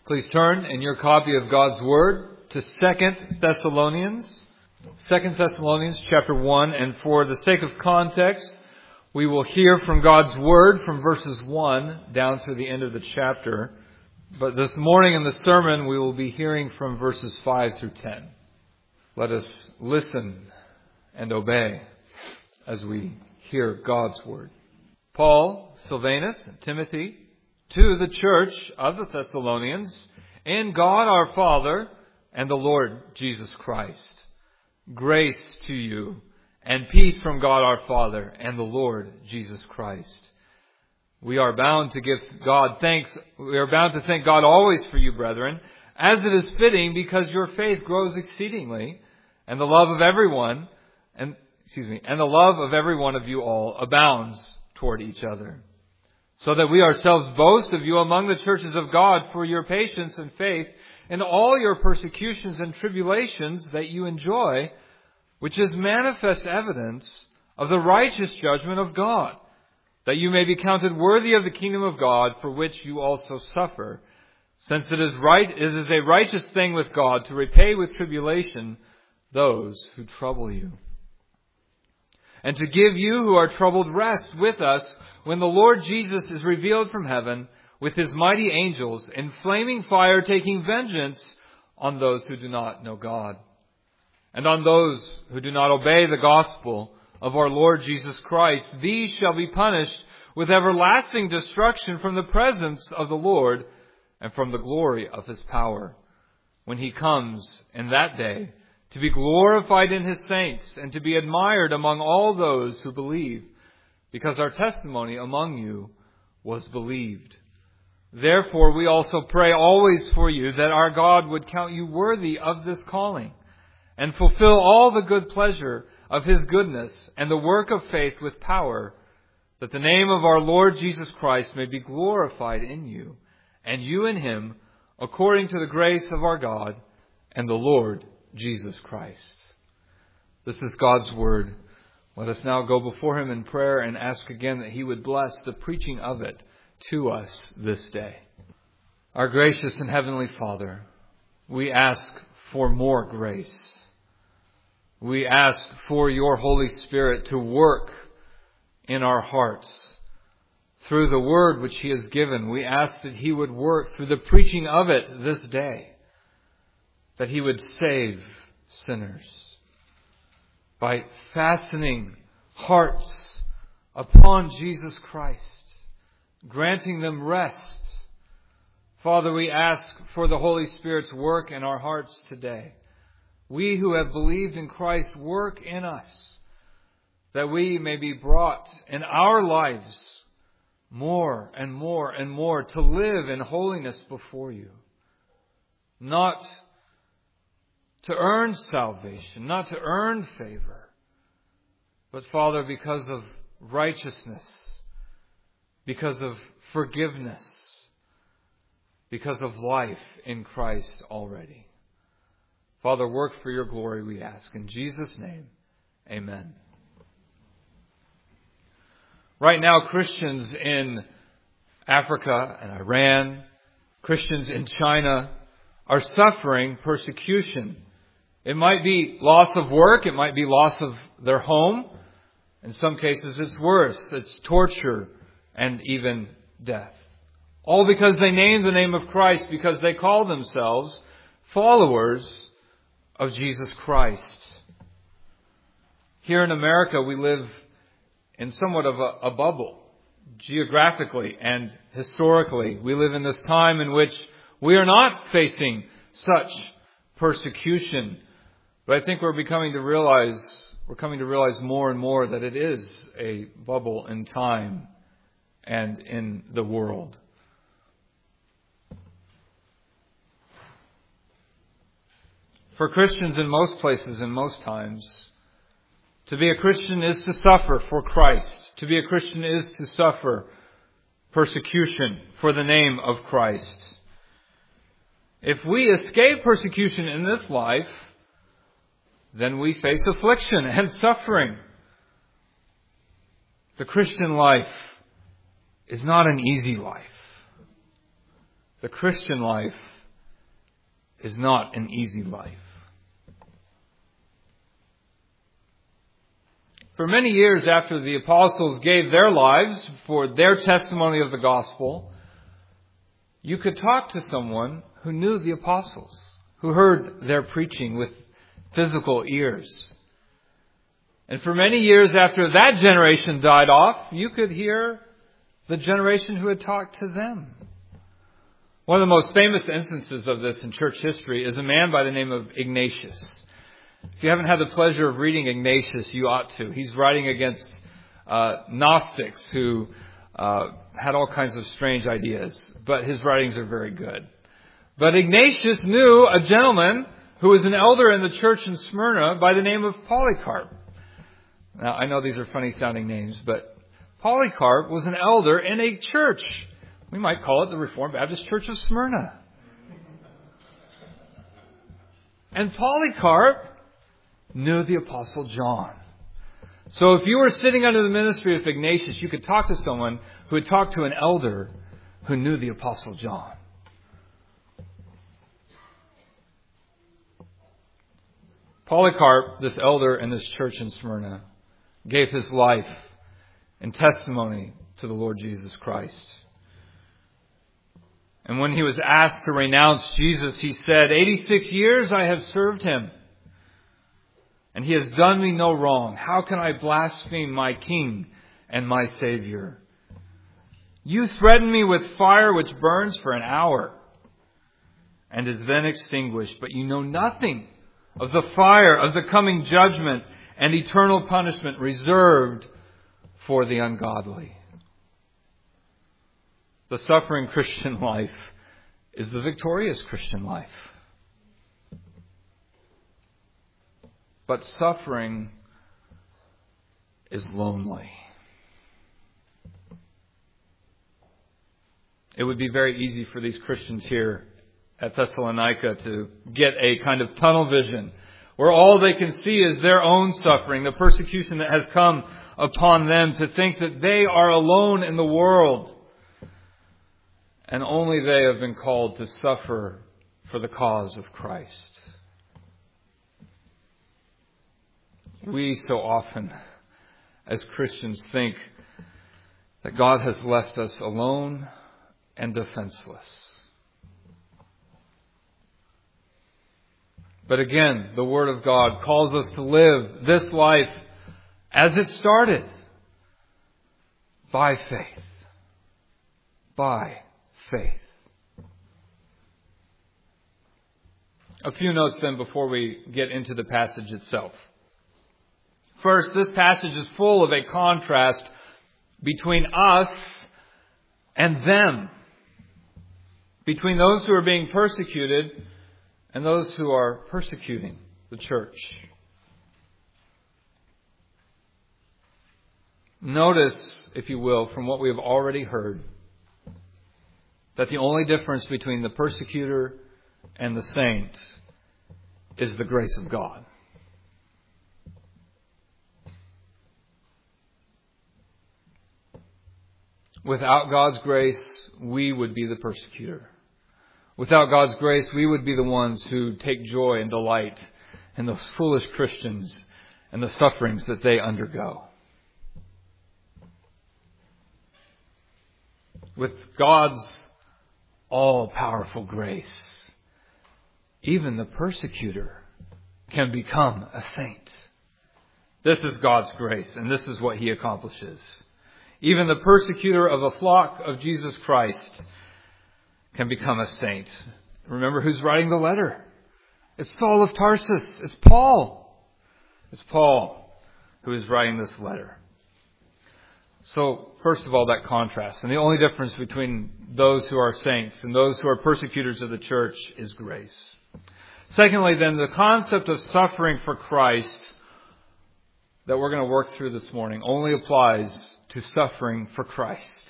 Please turn in your copy of God's Word to 2 Thessalonians. 2 Thessalonians chapter 1, and for the sake of context, we will hear from God's Word from verses 1 down through the end of the chapter. But this morning in the sermon, we will be hearing from verses 5 through 10. Let us listen and obey as we hear God's Word. Paul, Silvanus, and Timothy, to the church of the Thessalonians, in God our Father and the Lord Jesus Christ. Grace to you and peace from God our Father and the Lord Jesus Christ. We are bound to give God thanks. We are bound to thank God always for you, brethren, as it is fitting, because your faith grows exceedingly, and the love of everyone, and the love of every one of you all abounds toward each other. So that we ourselves boast of you among the churches of God for your patience and faith in all your persecutions and tribulations that you enjoy, which is manifest evidence of the righteous judgment of God, that you may be counted worthy of the kingdom of God, for which you also suffer, since it is a righteous thing with God to repay with tribulation those who trouble you, and to give you who are troubled rest with us when the Lord Jesus is revealed from heaven with his mighty angels in flaming fire, taking vengeance on those who do not know God, and on those who do not obey the gospel of our Lord Jesus Christ. These shall be punished with everlasting destruction from the presence of the Lord and from the glory of his power, when he comes in that day to be glorified in his saints and to be admired among all those who believe, because our testimony among you was believed. Therefore we also pray always for you, that our God would count you worthy of this calling, and fulfill all the good pleasure of his goodness and the work of faith with power, that the name of our Lord Jesus Christ may be glorified in you, and you in him, according to the grace of our God and the Lord Jesus Christ. This is God's Word. Let us now go before him in prayer and ask again that he would bless the preaching of it to us this day. Our gracious and heavenly Father, we ask for more grace. We ask for your Holy Spirit to work in our hearts through the Word which he has given. We ask that he would work through the preaching of it this day, that he would save sinners by fastening hearts upon Jesus Christ, granting them rest. Father, we ask for the Holy Spirit's work in our hearts today. We who have believed in Christ, work in us, that we may be brought in our lives more and more and more to live in holiness before you. Not to earn salvation, not to earn favor, but Father, because of righteousness, because of forgiveness, because of life in Christ already. Father, work for your glory, we ask. In Jesus' name, amen. Right now, Christians in Africa and Iran, Christians in China, are suffering persecution. It might be loss of work. It might be loss of their home. In some cases, it's worse. It's torture and even death. All because they named the name of Christ, because they call themselves followers of Jesus Christ. Here in America, we live in somewhat of a bubble. Geographically and historically, we live in this time in which we are not facing such persecution. But I think we're coming to realize more and more that it is a bubble in time and in the world. For Christians in most places and most times, to be a Christian is to suffer for Christ. To be a Christian is to suffer persecution for the name of Christ. If we escape persecution in this life, then we face affliction and suffering. The Christian life is not an easy life. The Christian life is not an easy life. For many years after the apostles gave their lives for their testimony of the gospel, you could talk to someone who knew the apostles, who heard their preaching with physical ears. And for many years after that generation died off, you could hear the generation who had talked to them. One of the most famous instances of this in church history is a man by the name of Ignatius. If you haven't had the pleasure of reading Ignatius, you ought to. He's writing against Gnostics who had all kinds of strange ideas, but his writings are very good. But Ignatius knew a gentleman who was an elder in the church in Smyrna by the name of Polycarp. Now, I know these are funny sounding names, but Polycarp was an elder in a church. We might call it the Reformed Baptist Church of Smyrna. And Polycarp knew the Apostle John. So if you were sitting under the ministry of Ignatius, you could talk to someone who had talked to an elder who knew the Apostle John. Polycarp, this elder in this church in Smyrna, gave his life in testimony to the Lord Jesus Christ. And when he was asked to renounce Jesus, he said, 86 years I have served him, and he has done me no wrong. How can I blaspheme my King and my Savior? You threaten me with fire which burns for an hour and is then extinguished, but you know nothing of the fire of the coming judgment and eternal punishment reserved for the ungodly. The suffering Christian life is the victorious Christian life. But suffering is lonely. It would be very easy for these Christians here at Thessalonica to get a kind of tunnel vision where all they can see is their own suffering, the persecution that has come upon them, to think that they are alone in the world and only they have been called to suffer for the cause of Christ. We so often, as Christians, think that God has left us alone and defenseless. But again, the Word of God calls us to live this life as it started, by faith. By faith. A few notes then before we get into the passage itself. First, this passage is full of a contrast between us and them. Between those who are being persecuted and those who are persecuting the church. Notice, if you will, from what we have already heard, that the only difference between the persecutor and the saint is the grace of God. Without God's grace, we would be the persecutor. Without God's grace, we would be the ones who take joy and delight in those foolish Christians and the sufferings that they undergo. With God's all-powerful grace, even the persecutor can become a saint. This is God's grace, and this is what He accomplishes. Even the persecutor of a flock of Jesus Christ can become a saint. Remember who's writing the letter? It's Saul of Tarsus. It's Paul. It's Paul who is writing this letter. So, first of all, that contrast. And the only difference between those who are saints and those who are persecutors of the church is grace. Secondly, then, the concept of suffering for Christ that we're going to work through this morning only applies to suffering for Christ.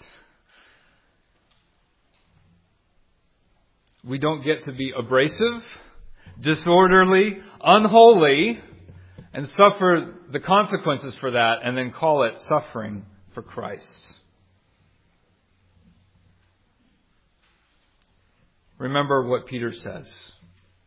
We don't get to be abrasive, disorderly, unholy, and suffer the consequences for that and then call it suffering for Christ. Remember what Peter says.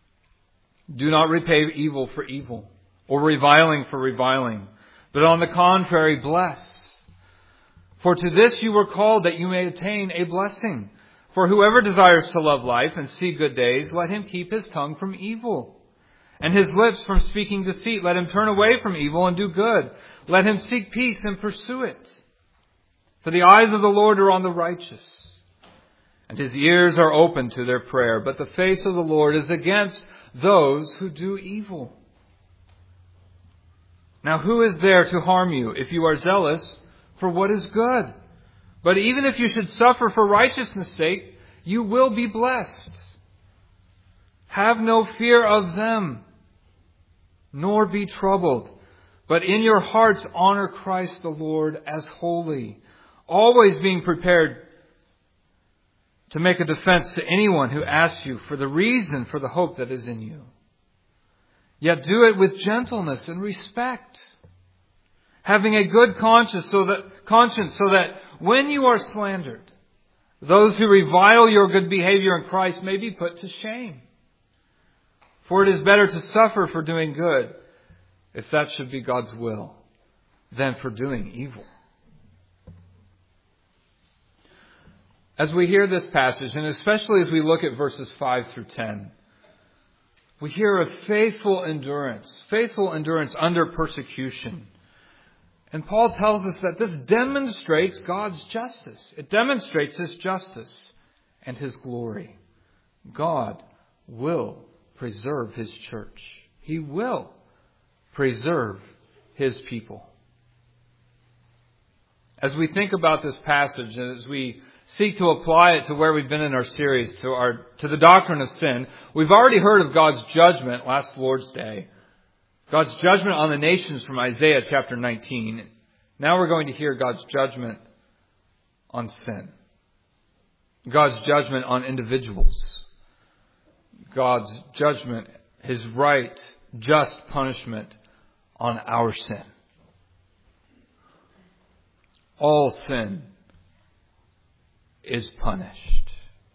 Do not repay evil for evil, or reviling for reviling, but on the contrary, bless. For to this you were called, that you may attain a blessing. For whoever desires to love life and see good days, let him keep his tongue from evil, and his lips from speaking deceit. Let him turn away from evil and do good. Let him seek peace and pursue it. For the eyes of the Lord are on the righteous, and His ears are open to their prayer. But the face of the Lord is against those who do evil. Now who is there to harm you if you are zealous for what is good? But even if you should suffer for righteousness' sake, you will be blessed. Have no fear of them, nor be troubled. But in your hearts honor Christ the Lord as holy, always being prepared to make a defense to anyone who asks you for the reason for the hope that is in you. Yet do it with gentleness and respect, having a good conscience so that when you are slandered, those who revile your good behavior in Christ may be put to shame. For it is better to suffer for doing good, if that should be God's will, than for doing evil. As we hear this passage, and especially as we look at verses 5 through 10, we hear of faithful endurance under persecution. And Paul tells us that this demonstrates God's justice. It demonstrates His justice and His glory. God will preserve His church. He will preserve His people. As we think about this passage, and as we seek to apply it to where we've been in our series, to the doctrine of sin, we've already heard of God's judgment last Lord's Day. God's judgment on the nations from Isaiah chapter 19. Now we're going to hear God's judgment on sin. God's judgment on individuals. God's judgment, His right, just punishment on our sin. All sin is punished.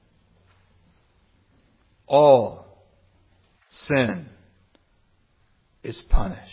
All sin is punished.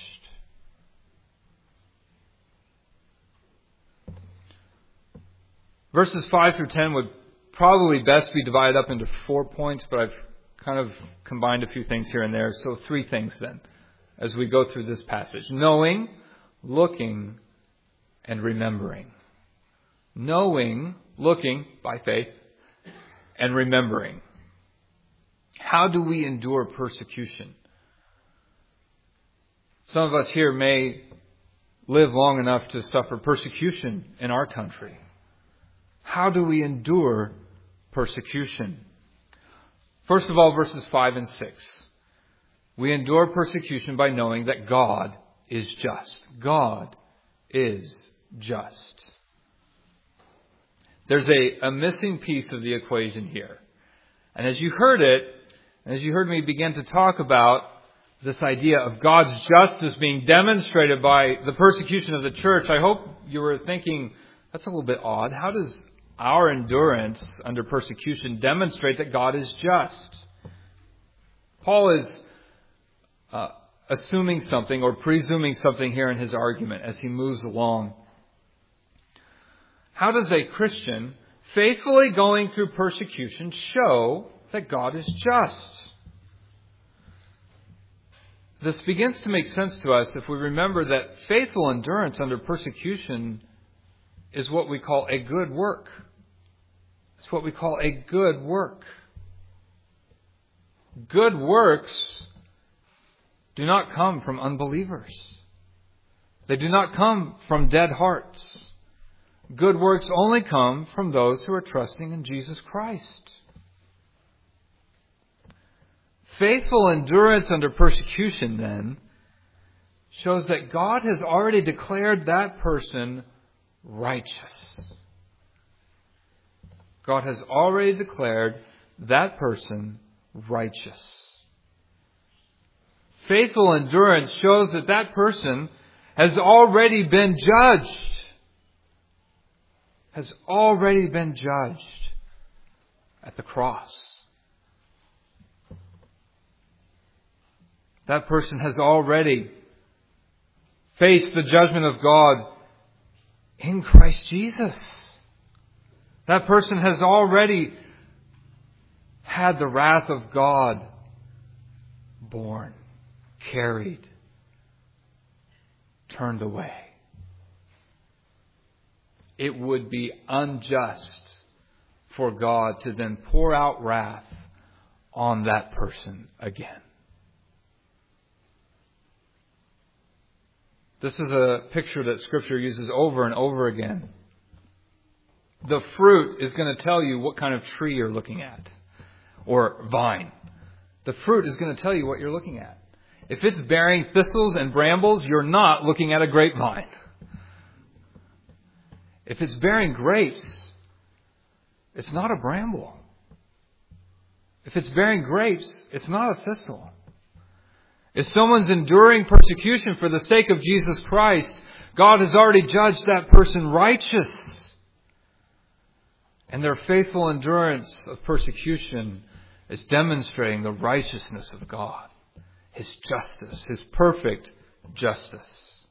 Verses 5 through 10 would probably best be divided up into 4 points, but I've kind of combined a few things here and there. So 3 things then, as we go through this passage. Knowing, looking, and remembering. Knowing, looking by faith, and remembering. How do we endure persecution? Some of us here may live long enough to suffer persecution in our country. How do we endure persecution? First of all, verses 5 and 6. We endure persecution by knowing that God is just. God is just. There's a missing piece of the equation here. And as you heard me begin to talk about this idea of God's justice being demonstrated by the persecution of the church, I hope you were thinking, that's a little bit odd. How does our endurance under persecution demonstrate that God is just? Paul is assuming something or presuming something here in his argument as he moves along. How does a Christian faithfully going through persecution show that God is just? This begins to make sense to us if we remember that faithful endurance under persecution is what we call a good work. It's what we call a good work. Good works do not come from unbelievers. They do not come from dead hearts. Good works only come from those who are trusting in Jesus Christ. Faithful endurance under persecution, then, shows that God has already declared that person righteous. God has already declared that person righteous. Faithful endurance shows that that person has already been judged. Has already been judged at the cross. That person has already faced the judgment of God in Christ Jesus. That person has already had the wrath of God borne, carried, turned away. It would be unjust for God to then pour out wrath on that person again. This is a picture that Scripture uses over and over again. The fruit is going to tell you what kind of tree you're looking at, or vine. The fruit is going to tell you what you're looking at. If it's bearing thistles and brambles, you're not looking at a grapevine. If it's bearing grapes, it's not a bramble. If it's bearing grapes, it's not a thistle. If someone's enduring persecution for the sake of Jesus Christ, God has already judged that person righteous. And their faithful endurance of persecution is demonstrating the righteousness of God, His justice, His perfect justice.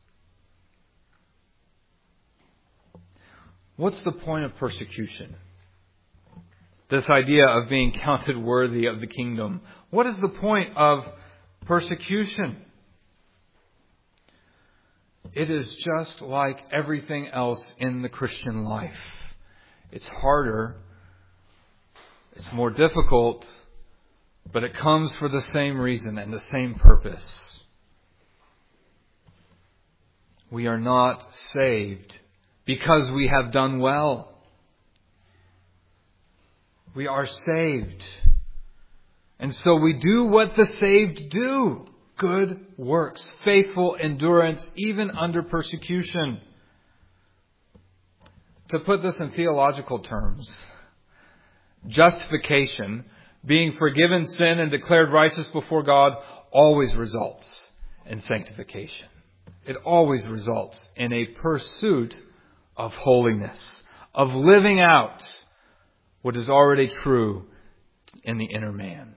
What's the point of persecution? This idea of being counted worthy of the kingdom. What is the point of persecution? It is just like everything else in the Christian life. It's harder, it's more difficult, but it comes for the same reason and the same purpose. We are not saved because we have done well. We are saved. And so we do what the saved do. Good works, faithful endurance, even under persecution. To put this in theological terms, justification, being forgiven sin and declared righteous before God, always results in sanctification. It always results in a pursuit of holiness, of living out what is already true in the inner man.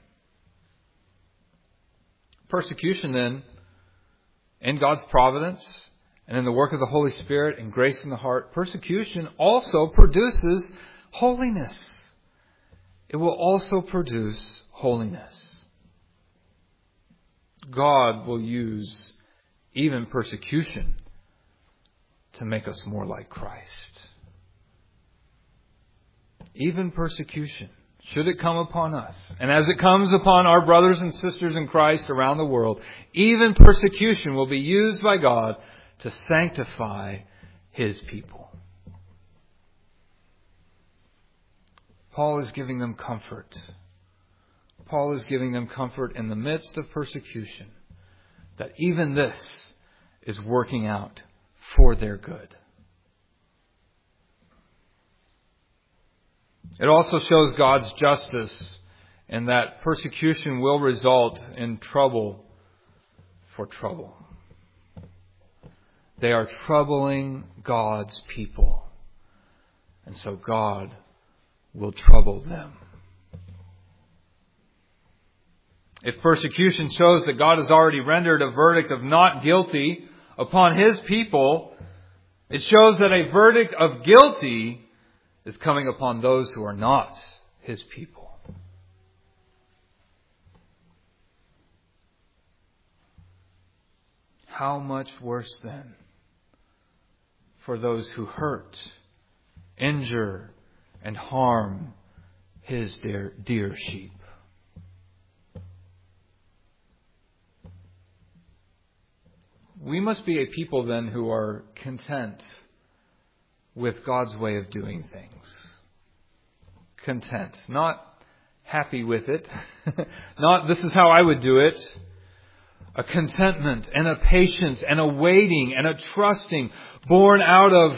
Persecution then, in God's providence and in the work of the Holy Spirit and grace in the heart, persecution also produces holiness. It will also produce holiness. God will use even persecution to make us more like Christ. Even persecution, should it come upon us, and as it comes upon our brothers and sisters in Christ around the world, even persecution will be used by God to sanctify His people. Paul is giving them comfort. Paul is giving them comfort in the midst of persecution, that even this is working out for their good. It also shows God's justice in that persecution will result in trouble for trouble. They are troubling God's people, and so God will trouble them. If persecution shows that God has already rendered a verdict of not guilty upon His people, it shows that a verdict of guilty is coming upon those who are not His people. How much worse then for those who hurt, injure, and harm His dear sheep. We must be a people then who are content with God's way of doing things. Content. Not happy with it. Not this is how I would do it. A contentment and a patience and a waiting and a trusting born out of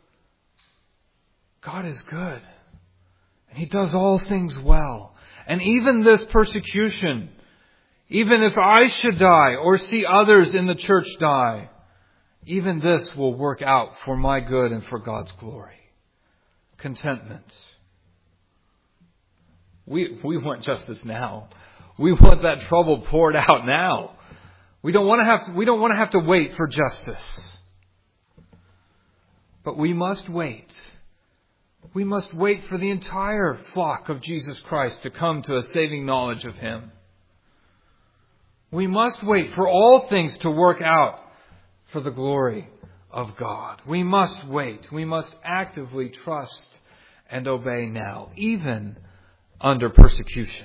God is good. And He does all things well. And even this persecution, even if I should die or see others in the church die, even this will work out for my good and for God's glory. Contentment. We want justice now. We want that trouble poured out now. We don't want to have to wait for justice. But we must wait. We must wait for the entire flock of Jesus Christ to come to a saving knowledge of Him. We must wait for all things to work out for the glory of God. We must wait. We must actively trust and obey now, even under persecution.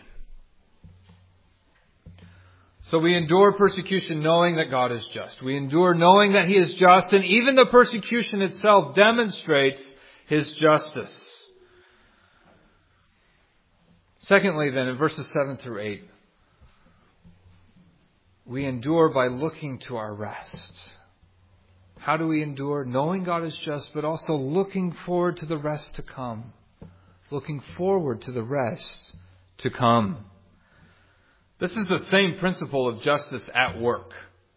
So we endure persecution knowing that God is just. We endure knowing that He is just, and even the persecution itself demonstrates His justice. Secondly, then, in verses 7 through 8, we endure by looking to our rest. How do we endure? Knowing God is just, but also looking forward to the rest to come. Looking forward to the rest to come. This is the same principle of justice at work.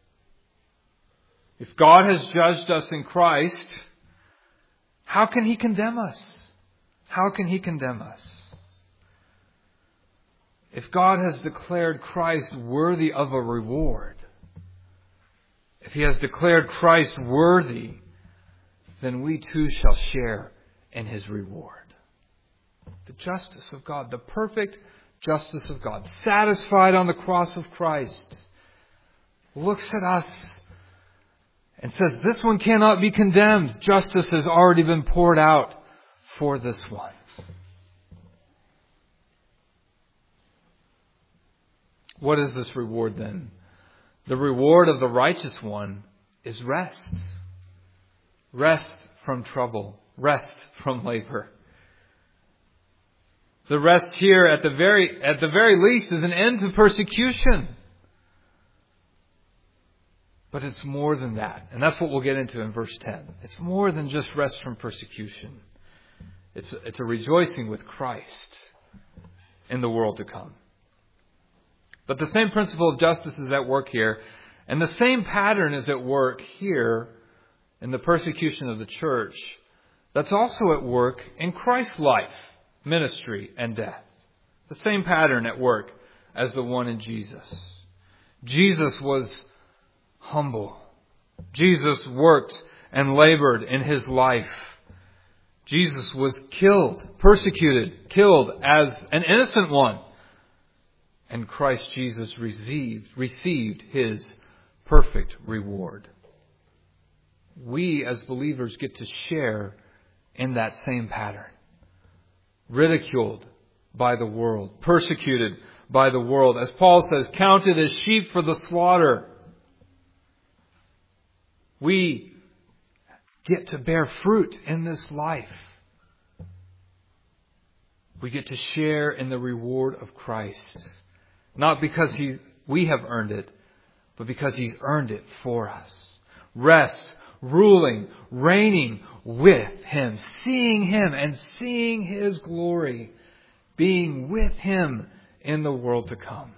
If God has judged us in Christ, how can He condemn us? How can He condemn us? If God has declared Christ worthy of a reward, if He has declared Christ worthy, then we too shall share in His reward. The justice of God, the perfect justice of God, satisfied on the cross of Christ, looks at us and says, this one cannot be condemned. Justice has already been poured out for this one. What is this reward then? The reward of the righteous one is rest. Rest from trouble. Rest from labor. The rest here at the very least is an end to persecution. But it's more than that. And that's what we'll get into in verse 10. It's more than just rest from persecution. It's a rejoicing with Christ in the world to come. But the same principle of justice is at work here. And the same pattern is at work here in the persecution of the church. That's also at work in Christ's life, ministry, and death. The same pattern at work as the one in Jesus. Jesus was humble. Jesus worked and labored in His life. Jesus was killed as an innocent one. And Christ Jesus received His perfect reward. We as believers get to share in that same pattern. Ridiculed by the world, persecuted by the world. As Paul says, counted as sheep for the slaughter. We get to bear fruit in this life. We get to share in the reward of Christ. Not because we have earned it, but because He's earned it for us. Rest, ruling, reigning with Him, seeing Him and seeing His glory, being with Him in the world to come.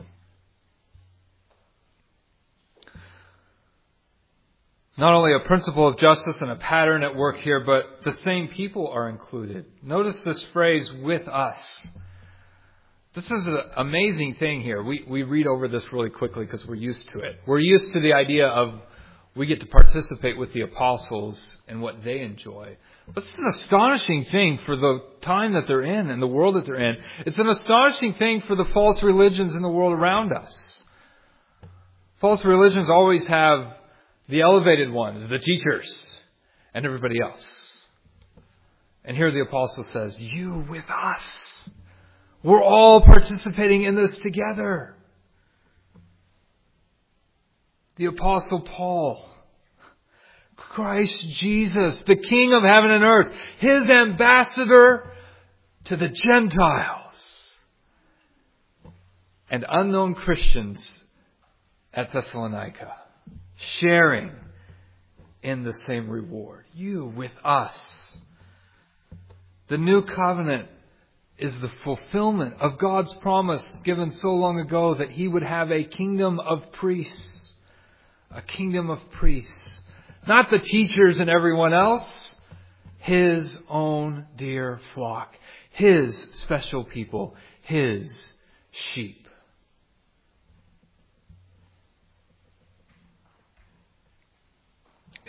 Not only a principle of justice and a pattern at work here, but the same people are included. Notice this phrase, with us. This is an amazing thing here. We read over this really quickly because we're used to it. We're used to the idea of we get to participate with the apostles and what they enjoy. But it's an astonishing thing for the time that they're in and the world that they're in. It's an astonishing thing for the false religions in the world around us. False religions always have the elevated ones, the teachers, and everybody else. And here the apostle says, you with us. We're all participating in this together. The Apostle Paul, Christ Jesus, the King of heaven and earth, His ambassador to the Gentiles, and unknown Christians at Thessalonica, sharing in the same reward. You with us. The new covenant is the fulfillment of God's promise given so long ago that He would have a kingdom of priests. A kingdom of priests. Not the teachers and everyone else. His own dear flock. His special people. His sheep.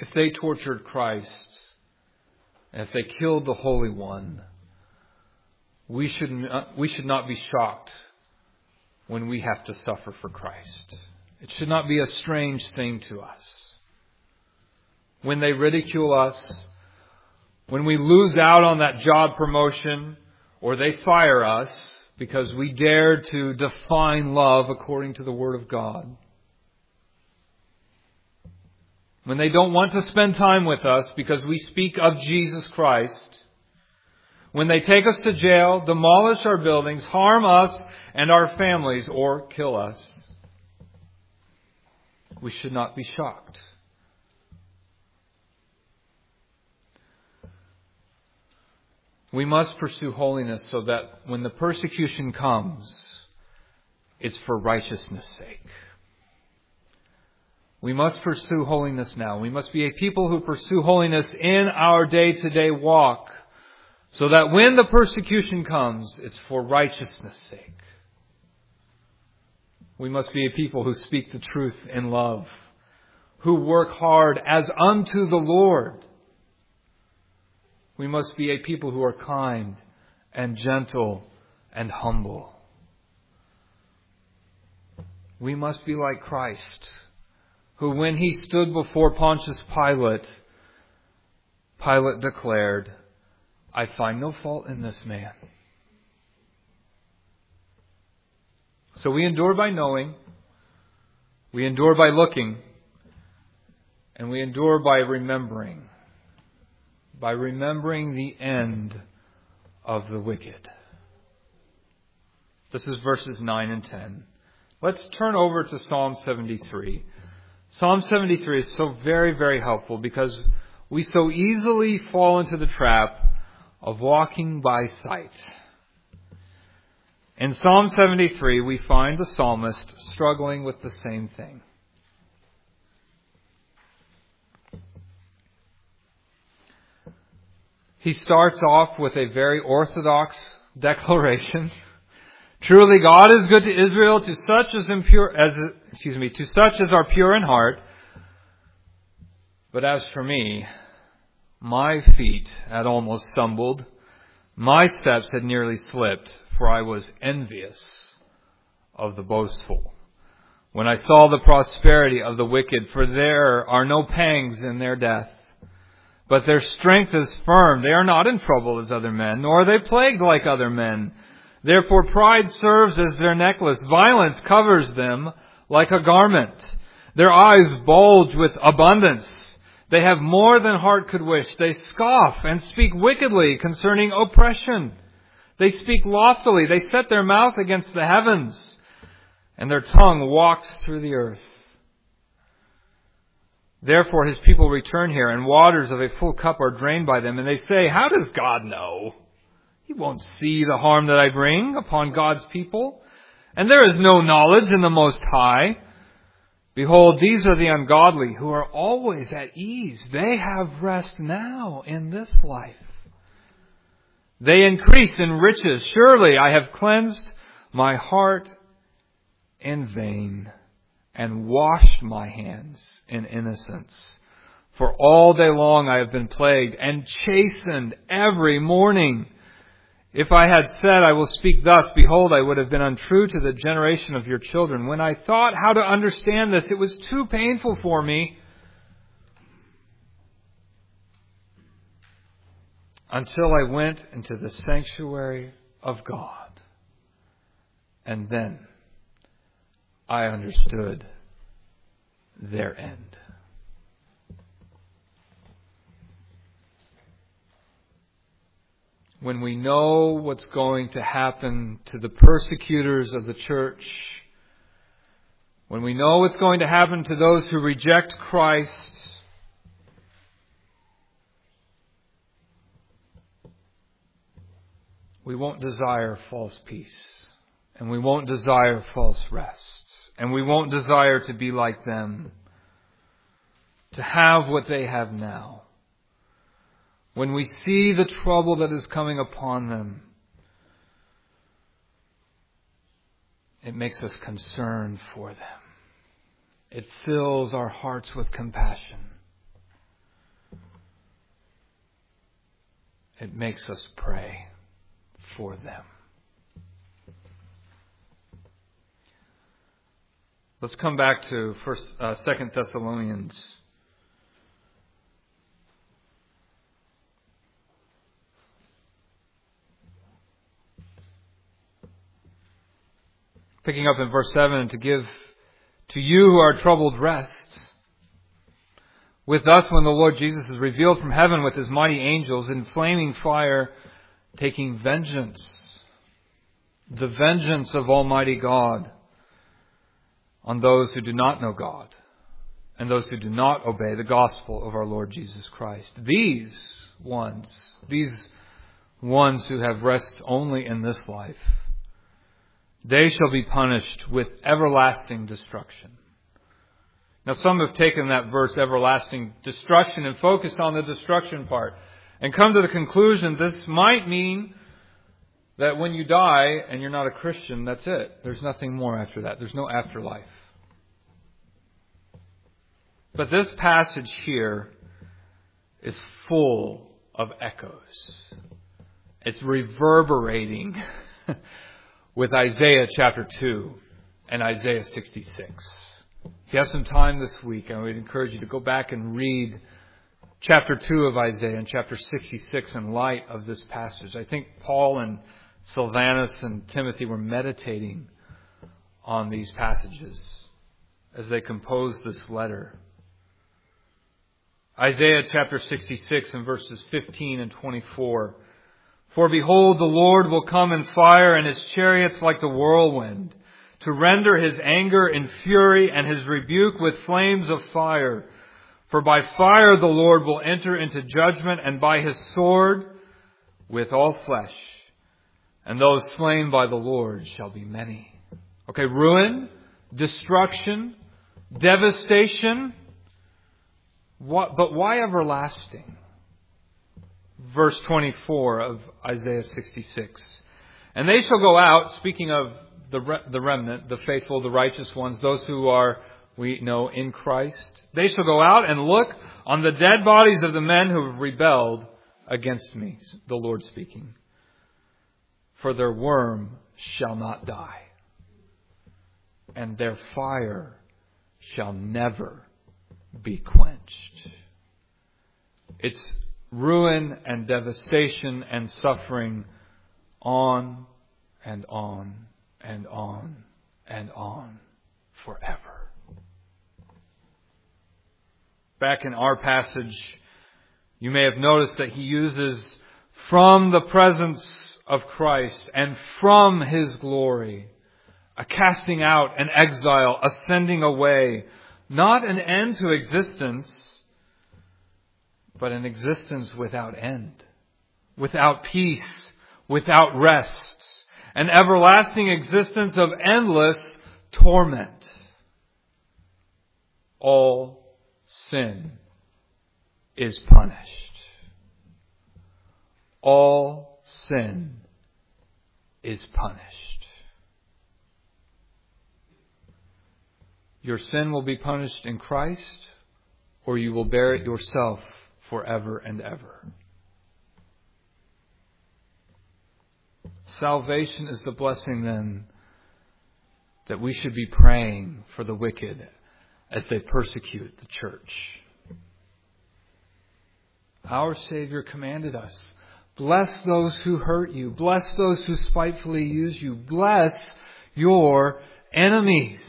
if they tortured Christ, and if they killed the Holy One, we should not be shocked when we have to suffer for Christ. It should not be a strange thing to us. When they ridicule us, when we lose out on that job promotion, or they fire us because we dare to define love according to the Word of God. When they don't want to spend time with us because we speak of Jesus Christ. When they take us to jail, demolish our buildings, harm us and our families, or kill us. We should not be shocked. We must pursue holiness so that when the persecution comes, it's for righteousness' sake. We must pursue holiness now. We must be a people who pursue holiness in our day-to-day walk so that when the persecution comes, it's for righteousness' sake. We must be a people who speak the truth in love, who work hard as unto the Lord. We must be a people who are kind and gentle and humble. We must be like Christ, who when he stood before Pontius Pilate, Pilate declared, I find no fault in this man. So we endure by knowing, we endure by looking, and we endure by remembering. By remembering the end of the wicked. This is verses 9 and 10. Let's turn over to Psalm 73. Psalm 73 is so very, very helpful because we so easily fall into the trap of walking by sight. In Psalm 73, we find the psalmist struggling with the same thing. He starts off with a very orthodox declaration. Truly God is good to Israel, to such as are pure in heart. But as for me, my feet had almost stumbled. My steps had nearly slipped, for I was envious of the boastful. When I saw the prosperity of the wicked, for there are no pangs in their death. But their strength is firm. They are not in trouble as other men, nor are they plagued like other men. Therefore pride serves as their necklace. Violence covers them like a garment. Their eyes bulge with abundance. They have more than heart could wish. They scoff and speak wickedly concerning oppression. They speak loftily. They set their mouth against the heavens, and their tongue walks through the earth. Therefore his people return here, and waters of a full cup are drained by them. And they say, how does God know? He won't see the harm that I bring upon God's people. And there is no knowledge in the Most High. Behold, these are the ungodly who are always at ease. They have rest now in this life. They increase in riches. Surely I have cleansed my heart in vain, and washed my hands in innocence. For all day long I have been plagued and chastened every morning. If I had said, I will speak thus, behold, I would have been untrue to the generation of your children. When I thought how to understand this, it was too painful for me. Until I went into the sanctuary of God. And then I understood their end. When we know what's going to happen to the persecutors of the church, when we know what's going to happen to those who reject Christ, we won't desire false peace, and we won't desire false rest. And we won't desire to be like them, to have what they have now. When we see the trouble that is coming upon them, it makes us concerned for them. It fills our hearts with compassion. it makes us pray for them. Let's come back to 2 Thessalonians. Picking up in verse 7, to give to you who are troubled rest with us when the Lord Jesus is revealed from heaven with his mighty angels in flaming fire, taking vengeance, the vengeance of Almighty God on those who do not know God and those who do not obey the gospel of our Lord Jesus Christ. These ones who have rest only in this life, they shall be punished with everlasting destruction. Now some have taken that verse, everlasting destruction, and focused on the destruction part and come to the conclusion this might mean that when you die and you're not a Christian, that's it. There's nothing more after that. There's no afterlife. But this passage here is full of echoes. It's reverberating with Isaiah chapter 2 and Isaiah 66. If you have some time this week, I would encourage you to go back and read chapter 2 of Isaiah and chapter 66 in light of this passage. I think Paul and Silvanus and Timothy were meditating on these passages as they composed this letter. Isaiah chapter 66 and verses 15 and 24. For behold, the Lord will come in fire, and his chariots like the whirlwind, to render his anger in fury and his rebuke with flames of fire. For by fire the Lord will enter into judgment, and by his sword with all flesh. And those slain by the Lord shall be many. Okay, ruin, destruction, devastation. But why everlasting? Verse 24 of Isaiah 66. And they shall go out, speaking of the remnant, the faithful, the righteous ones, those who are, we know, in Christ. They shall go out and look on the dead bodies of the men who have rebelled against me, the Lord speaking. For their worm shall not die, and their fire shall never be quenched. It's ruin and devastation and suffering on and on and on and on forever. Back in our passage, you may have noticed that he uses from the presence of Christ and from his glory, a casting out, an exile, a sending away, not an end to existence, but an existence without end, without peace, without rest, an everlasting existence of endless torment. All sin is punished. All sin is punished. Your sin will be punished in Christ, or you will bear it yourself forever and ever. Salvation is the blessing, then, that we should be praying for the wicked as they persecute the church. Our Savior commanded us, bless those who hurt you, bless those who spitefully use you, bless your enemies.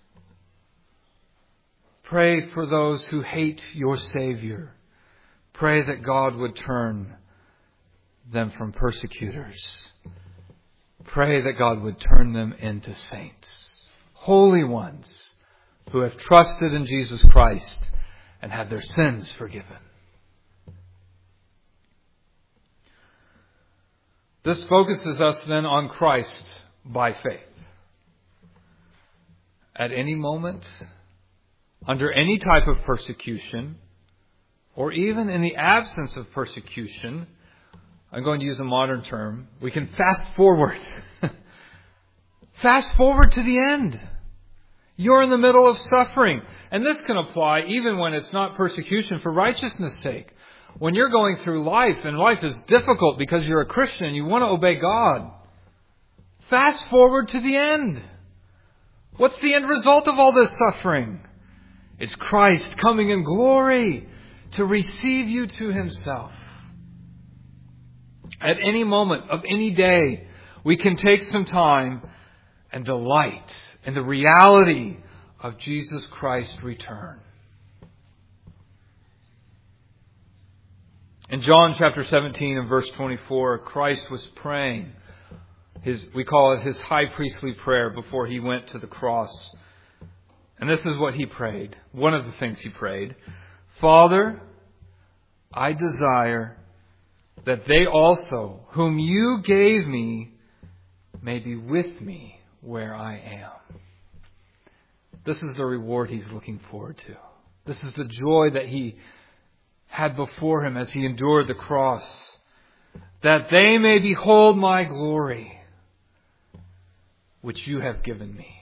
Pray for those who hate your Savior. Pray that God would turn them from persecutors. Pray that God would turn them into saints, holy ones who have trusted in Jesus Christ and had their sins forgiven. This focuses us then on Christ by faith. At any moment, under any type of persecution, or even in the absence of persecution, I'm going to use a modern term, we can fast forward. Fast forward to the end. You're in the middle of suffering. And this can apply even when it's not persecution for righteousness' sake. When you're going through life and life is difficult because you're a Christian and you want to obey God, fast forward to the end. What's the end result of all this suffering? It's Christ coming in glory to receive you to Himself. At any moment of any day, we can take some time and delight in the reality of Jesus Christ's return. In John chapter 17 and verse 24, Christ was praying. We call it His high priestly prayer before He went to the cross. And this is what He prayed. One of the things He prayed. Father, I desire that they also, whom You gave Me, may be with Me where I am. This is the reward He's looking forward to. This is the joy that He had before Him as He endured the cross. That they may behold My glory, which You have given Me.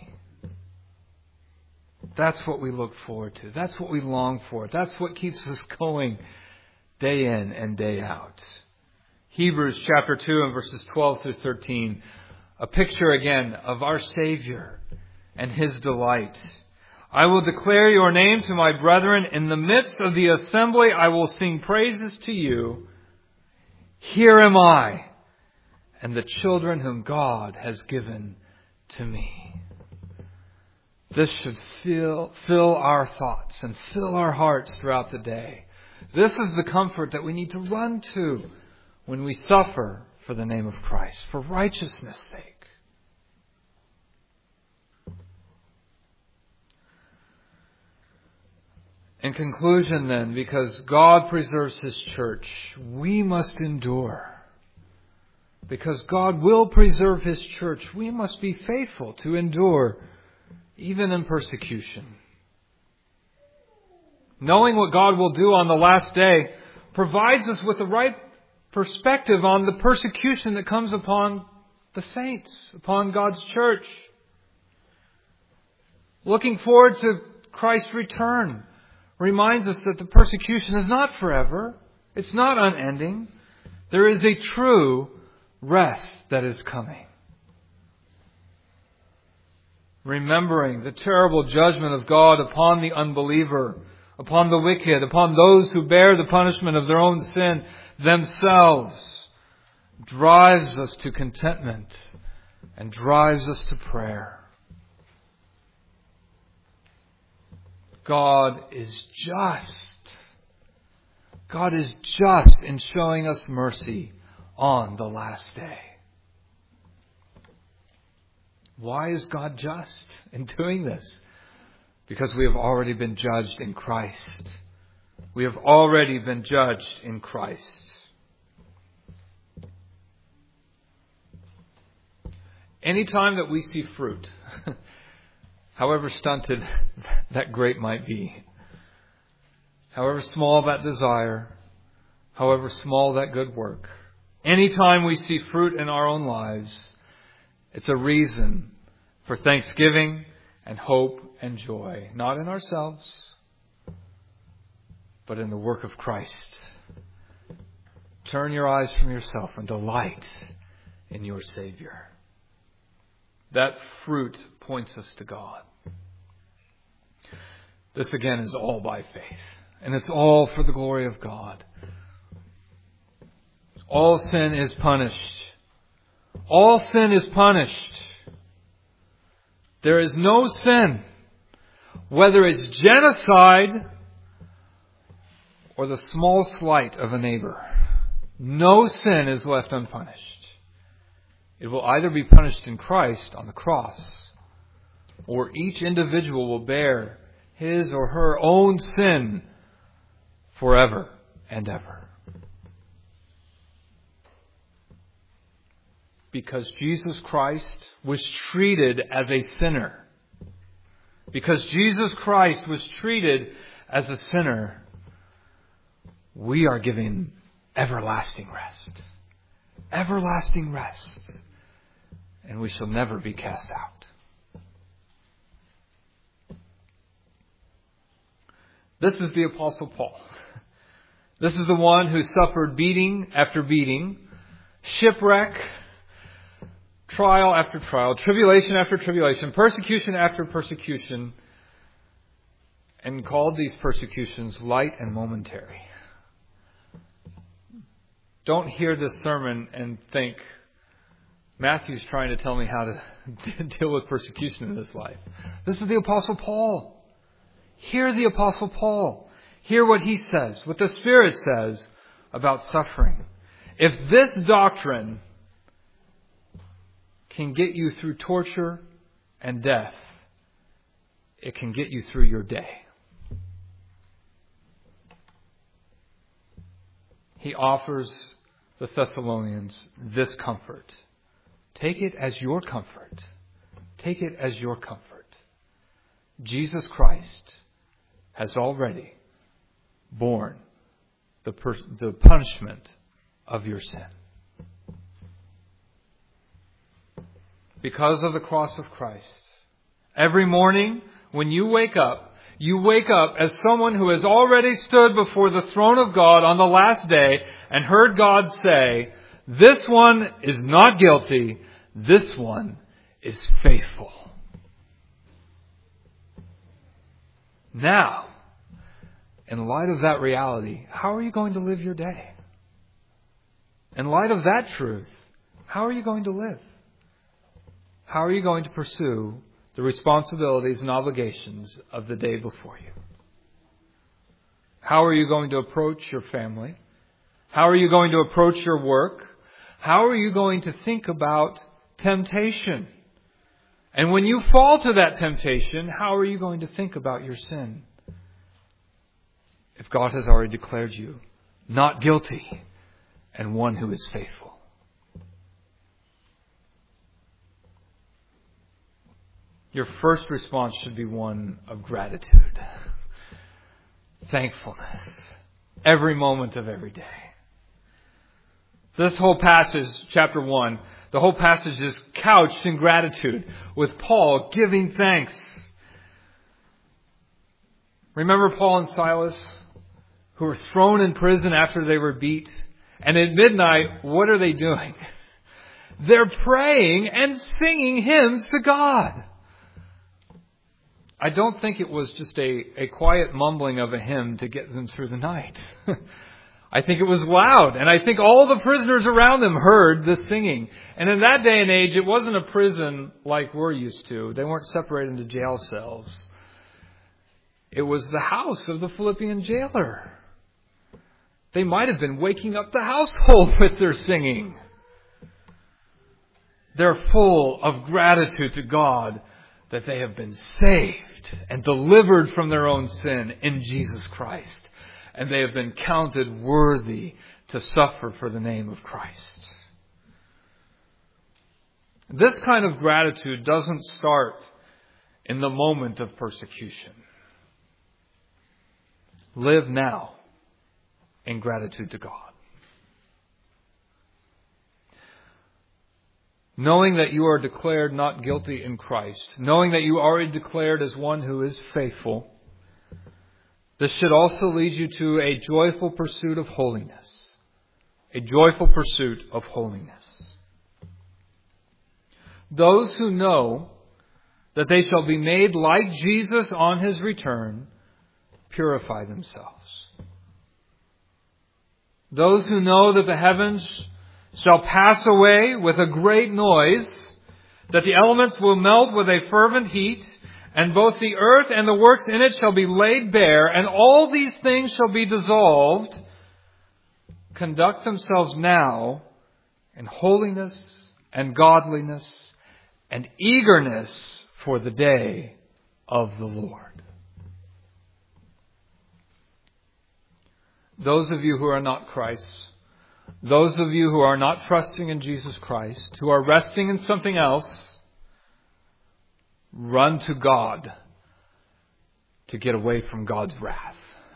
That's what we look forward to. That's what we long for. That's what keeps us going day in and day out. Hebrews chapter 2 and verses 12 through 13. A picture again of our Savior and His delight. I will declare Your name to my brethren. In the midst of the assembly I will sing praises to You. Here am I and the children whom God has given to Me. This should fill our thoughts and fill our hearts throughout the day. This is the comfort that we need to run to when we suffer for the name of Christ, for righteousness' sake. In conclusion then, because God preserves His church, we must endure. Because God will preserve His church, we must be faithful to endure, even in persecution. Knowing what God will do on the last day provides us with the right perspective on the persecution that comes upon the saints, upon God's church. Looking forward to Christ's return reminds us that the persecution is not forever. It's not unending. There is a true rest that is coming. Remembering the terrible judgment of God upon the unbeliever, upon the wicked, upon those who bear the punishment of their own sin themselves, drives us to contentment and drives us to prayer. God is just. God is just in showing us mercy on the last day. Why is God just in doing this? Because we have already been judged in Christ. We have already been judged in Christ. Anytime that we see fruit, however stunted that grape might be, however small that desire, however small that good work, anytime we see fruit in our own lives, it's a reason for thanksgiving and hope and joy, not in ourselves, but in the work of Christ. Turn your eyes from yourself and delight in your Savior. That fruit points us to God. This again is all by faith, and it's all for the glory of God. All sin is punished. All sin is punished. There is no sin, whether it's genocide or the small slight of a neighbor. No sin is left unpunished. It will either be punished in Christ on the cross, or each individual will bear his or her own sin forever and ever. Because Jesus Christ was treated as a sinner. Because Jesus Christ was treated as a sinner, we are given everlasting rest. Everlasting rest. And we shall never be cast out. This is the Apostle Paul. This is the one who suffered beating after beating, shipwreck, trial after trial, tribulation after tribulation, persecution after persecution, and called these persecutions light and momentary. Don't hear this sermon and think, Matthew's trying to tell me how to deal with persecution in this life. This is the Apostle Paul. Hear the Apostle Paul. Hear what he says, what the Spirit says about suffering. If this doctrine can get you through torture and death, it can get you through your day. He offers the Thessalonians this comfort. Take it as your comfort. Take it as your comfort. Jesus Christ has already borne the punishment of your sin. Because of the cross of Christ, every morning when you wake up as someone who has already stood before the throne of God on the last day and heard God say, this one is not guilty, this one is faithful. Now, in light of that reality, how are you going to live your day? In light of that truth, how are you going to live? How are you going to pursue the responsibilities and obligations of the day before you? How are you going to approach your family? How are you going to approach your work? How are you going to think about temptation? And when you fall to that temptation, how are you going to think about your sin? If God has already declared you not guilty and one who is faithful. Your first response should be one of gratitude, thankfulness, every moment of every day. This whole passage, chapter 1, the whole passage is couched in gratitude, with Paul giving thanks. Remember Paul and Silas, who were thrown in prison after they were beat? And at midnight, what are they doing? They're praying and singing hymns to God. I don't think it was just a quiet mumbling of a hymn to get them through the night. I think it was loud. And I think all the prisoners around them heard the singing. And in that day and age, it wasn't a prison like we're used to. They weren't separated into jail cells. It was the house of the Philippian jailer. They might have been waking up the household with their singing. They're full of gratitude to God that they have been saved and delivered from their own sin in Jesus Christ. And they have been counted worthy to suffer for the name of Christ. This kind of gratitude doesn't start in the moment of persecution. Live now in gratitude to God. Knowing that you are declared not guilty in Christ, knowing that you are already declared as one who is faithful, this should also lead you to a joyful pursuit of holiness. A joyful pursuit of holiness. Those who know that they shall be made like Jesus on his return, purify themselves. Those who know that the heavens shall pass away with a great noise, that the elements will melt with a fervent heat, and both the earth and the works in it shall be laid bare, and all these things shall be dissolved, conduct themselves now in holiness and godliness and eagerness for the day of the Lord. Those of you who are not Christ's, those of you who are not trusting in Jesus Christ, who are resting in something else, run to God to get away from God's wrath.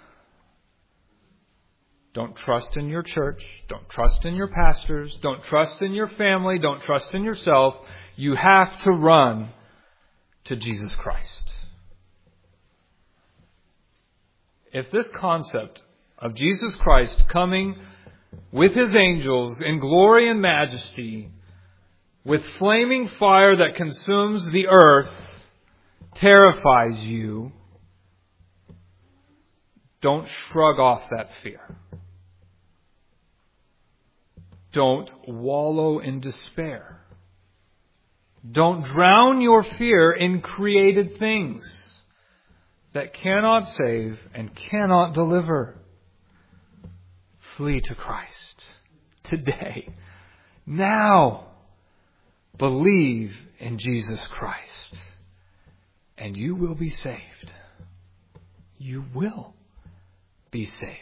Don't trust in your church. Don't trust in your pastors. Don't trust in your family. Don't trust in yourself. You have to run to Jesus Christ. If this concept of Jesus Christ coming with His angels in glory and majesty, with flaming fire that consumes the earth, terrifies you, don't shrug off that fear. Don't wallow in despair. Don't drown your fear in created things that cannot save and cannot deliver. Flee to Christ today. Now, believe in Jesus Christ, and you will be saved. You will be saved.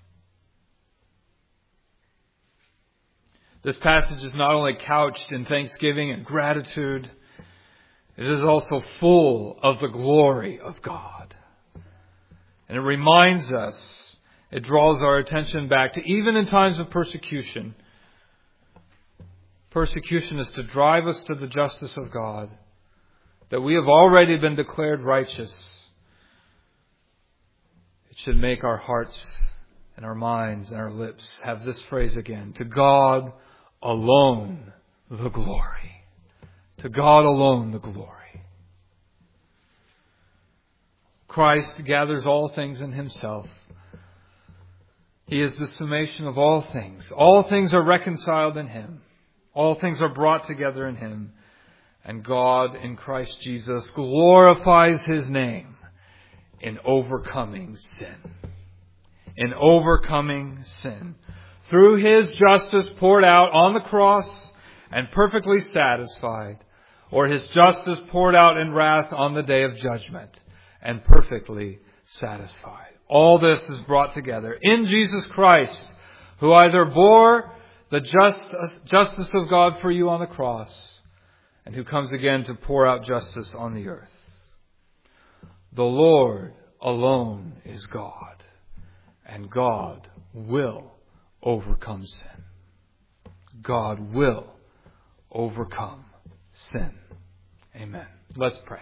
This passage is not only couched in thanksgiving and gratitude, it is also full of the glory of God. And it reminds us, it draws our attention back to even in times of persecution. Persecution is to drive us to the justice of God, that we have already been declared righteous. It should make our hearts and our minds and our lips have this phrase again: to God alone the glory. To God alone the glory. Christ gathers all things in Himself. He is the summation of all things. All things are reconciled in Him. All things are brought together in Him. And God in Christ Jesus glorifies His name in overcoming sin. In overcoming sin. Through His justice poured out on the cross and perfectly satisfied, or His justice poured out in wrath on the day of judgment and perfectly satisfied. All this is brought together in Jesus Christ, who either bore the justice of God for you on the cross, and who comes again to pour out justice on the earth. The Lord alone is God, and God will overcome sin. God will overcome sin. Amen. Let's pray.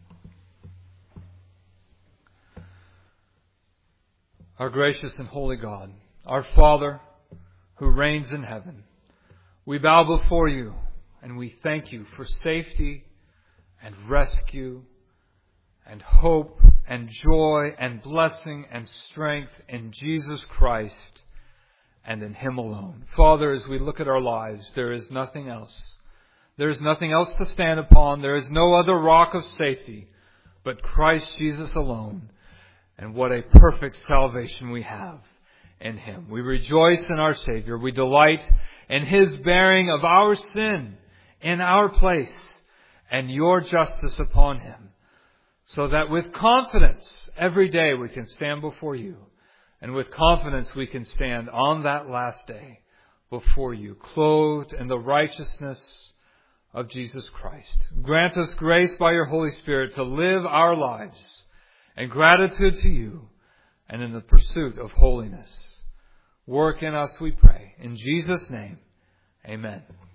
Our gracious and holy God, our Father who reigns in heaven, we bow before You and we thank You for safety and rescue and hope and joy and blessing and strength in Jesus Christ and in Him alone. Father, as we look at our lives, there is nothing else. There is nothing else to stand upon. There is no other rock of safety but Christ Jesus alone. And what a perfect salvation we have in Him. We rejoice in our Savior. We delight in His bearing of our sin in our place and Your justice upon Him, so that with confidence every day we can stand before You. And with confidence we can stand on that last day before You, clothed in the righteousness of Jesus Christ. Grant us grace by Your Holy Spirit to live our lives in gratitude to You and in the pursuit of holiness. Work in us, we pray. In Jesus' name, amen.